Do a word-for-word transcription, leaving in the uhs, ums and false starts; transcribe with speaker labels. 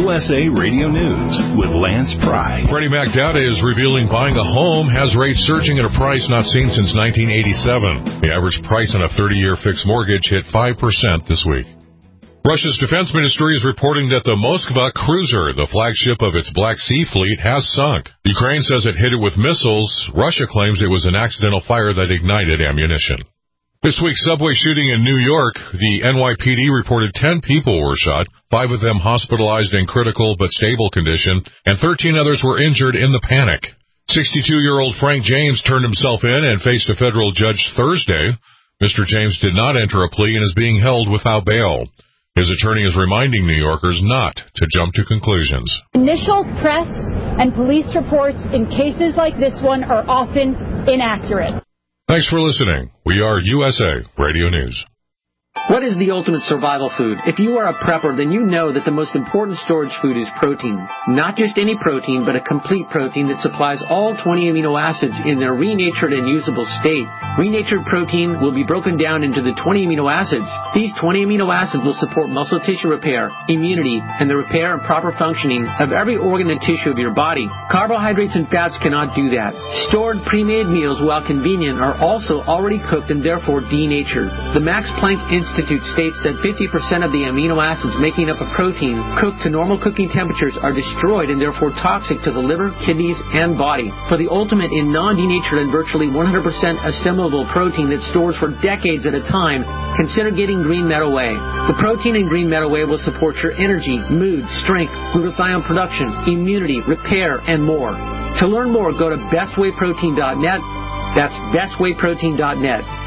Speaker 1: U S A Radio News with Lance Pry.
Speaker 2: Freddie Mac data is revealing buying a home has rates surging at a price not seen since nineteen eighty-seven. The average price on a thirty-year fixed mortgage hit five percent this week. Russia's defense ministry is reporting that the Moskva cruiser, the flagship of its Black Sea fleet, has sunk. Ukraine says it hit it with missiles. Russia claims it was an accidental fire that ignited ammunition. This week's subway shooting in New York, the N Y P D reported ten people were shot, five of them hospitalized in critical but stable condition, and thirteen others were injured in the panic. sixty-two-year-old Frank James turned himself in and faced a federal judge Thursday. Mister James did not enter a plea and is being held without bail. His attorney is reminding New Yorkers not to jump to conclusions.
Speaker 3: Initial press and police reports in cases like this one are often inaccurate.
Speaker 2: Thanks for listening. We are U S A Radio News.
Speaker 4: What is the ultimate survival food? If you are a prepper, then you know that the most important storage food is protein. Not just any protein, but a complete protein that supplies all twenty amino acids in their renatured and usable state. Renatured protein will be broken down into the twenty amino acids. These twenty amino acids will support muscle tissue repair, immunity, and the repair and proper functioning of every organ and tissue of your body. Carbohydrates and fats cannot do that. Stored pre-made meals, while convenient, are also already cooked and therefore denatured. The Max Planck Institute states that fifty percent of the amino acids making up a protein cooked to normal cooking temperatures are destroyed and therefore toxic to the liver, kidneys, and body. For the ultimate in non-denatured and virtually one hundred percent assimilable protein that stores for decades at a time, consider getting Green Meadow Whey. The protein in Green Meadow Whey will support your energy, mood, strength, glutathione production, immunity, repair, and more. To learn more, go to best whey protein dot net. That's best whey protein dot net.